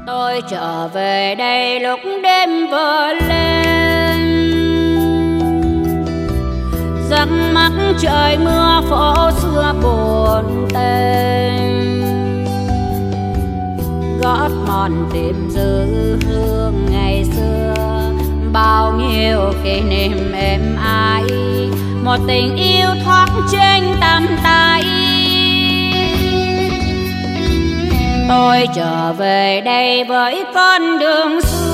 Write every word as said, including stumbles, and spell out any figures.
Tôi trở về đây lúc đêm vừa lên, giấc mắt trời mưa phố xưa buồn tênh, gót mòn tìm giữ hương ngày xưa, bao nhiêu kỷ niệm êm ái, một tình yêu thoáng trên tầm tay. Tôi trở về đây với con đường xưa,